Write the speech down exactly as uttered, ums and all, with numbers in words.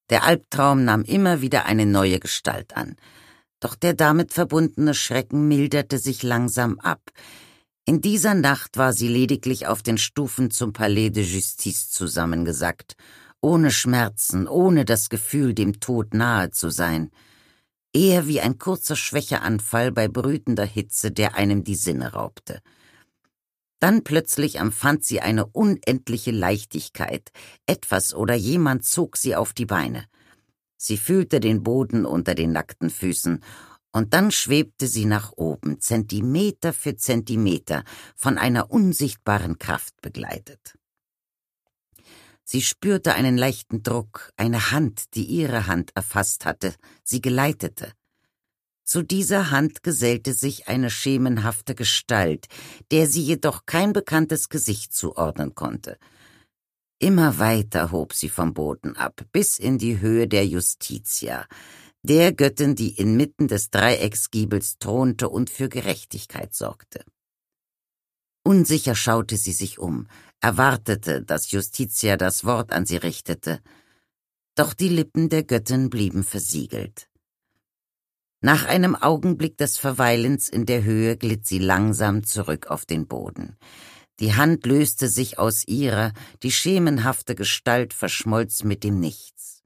Der Albtraum nahm immer wieder eine neue Gestalt an. Doch der damit verbundene Schrecken milderte sich langsam ab. In dieser Nacht war sie lediglich auf den Stufen zum Palais de Justice zusammengesackt, ohne Schmerzen, ohne das Gefühl, dem Tod nahe zu sein. Eher wie ein kurzer Schwächeanfall bei brütender Hitze, der einem die Sinne raubte. Dann plötzlich empfand sie eine unendliche Leichtigkeit. Etwas oder jemand zog sie auf die Beine. Sie fühlte den Boden unter den nackten Füßen, und dann schwebte sie nach oben, Zentimeter für Zentimeter, von einer unsichtbaren Kraft begleitet. Sie spürte einen leichten Druck, eine Hand, die ihre Hand erfasst hatte, sie geleitete. Zu dieser Hand gesellte sich eine schemenhafte Gestalt, der sie jedoch kein bekanntes Gesicht zuordnen konnte. Immer weiter hob sie vom Boden ab, bis in die Höhe der Justitia, der Göttin, die inmitten des Dreiecksgiebels thronte und für Gerechtigkeit sorgte. Unsicher schaute sie sich um, erwartete, dass Justitia das Wort an sie richtete. Doch die Lippen der Göttin blieben versiegelt. Nach einem Augenblick des Verweilens in der Höhe glitt sie langsam zurück auf den Boden. Die Hand löste sich aus ihrer, die schemenhafte Gestalt verschmolz mit dem Nichts.